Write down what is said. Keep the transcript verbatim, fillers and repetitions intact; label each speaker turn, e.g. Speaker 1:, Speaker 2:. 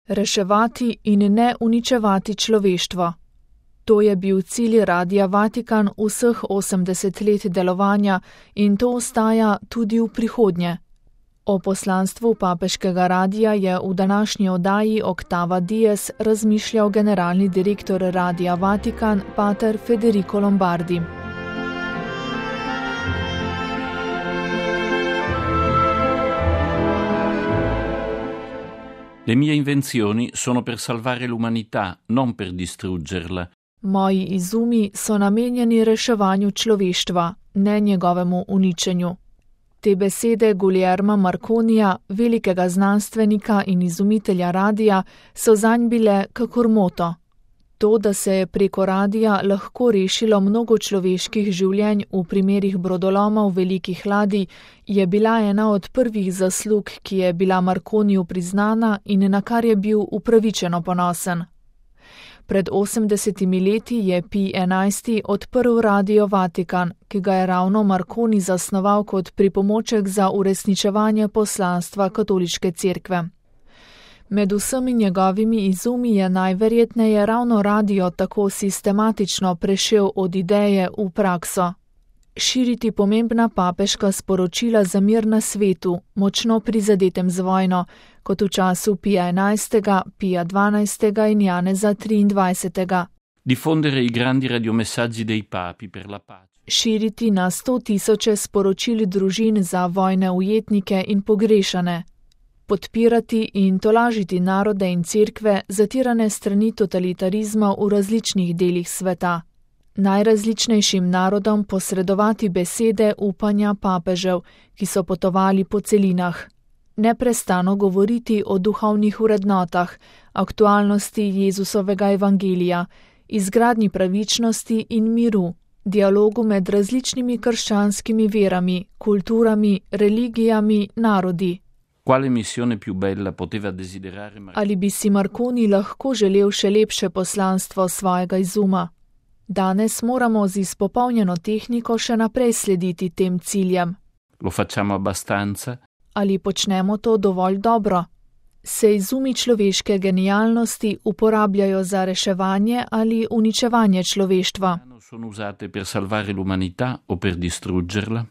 Speaker 1: reševati in ne uničevati človeštva. To je bil cilj Radia Vatikan vseh osemdeset let delovanja in to ostaja tudi v prihodnje. O poslanstvu papeškega radia je v današnji oddaji Octava Dies razmišljal generalni direktor Radia Vatikan, pater Federico Lombardi.
Speaker 2: Le mie invenzioni sono per salvare l'umanità, non per distruggerla.
Speaker 1: Moji izumi so namenjeni reševanju človeštva, ne njegovemu uničenju. Te besede Guglielma Marconija, velikega znanstvenika in izumitelja radija, so zanj bile kakor moto. To, da se je preko radija lahko rešilo mnogo človeških življenj v primerih brodolomov velikih ladij, je bila ena od prvih zaslug, ki je bila Marconiju priznana in na kar je bil upravičeno ponosen. Pred osemdesetimi leti je Pij enajsti odprl Radio Vatikan, ki ga je ravno Marconi zasnoval kot pripomoček za uresničevanje poslanstva katoliške cerkve. Med vsemi njegovimi izumi je najverjetneje ravno radio tako sistematično prešel od ideje v prakso. Širiti pomembna papeška sporočila za mir na svetu, močno prizadetem z vojno, kot v času Pija enajstega, Pija dvanajstega in Janeza triindvajsetega.
Speaker 2: Diffondere i grandi radiomessaggi dei papi per la pace.
Speaker 1: Širiti na sto tisoče sporočil družin za vojne ujetnike in pogrešane. Podpirati in tolažiti narode in cerkve, zatirane strani totalitarizma v različnih delih sveta. Najrazličnejšim narodom posredovati besede upanja papežev, ki so potovali po celinah. Neprestano govoriti o duhovnih vrednotah, aktualnosti Jezusovega evangelija, izgradnji pravičnosti in miru, dialogu med različnimi krščanskimi verami, kulturami, religijami, narodi.
Speaker 2: Quale missione più bella poteva desiderare Mar-
Speaker 1: Ali bi si Marconi lahko želel še lepše poslanstvo svojega izuma? Danes moramo z izpopolnjeno tehniko še naprej slediti tem ciljem.
Speaker 2: Lo facciamo abbastanza?
Speaker 1: Ali počnemo to dovolj dobro? Se izumi človeške genialnosti uporabljajo za reševanje ali uničevanje človeštva?
Speaker 2: Sono usate per salvare l'umanità o per distruggerla?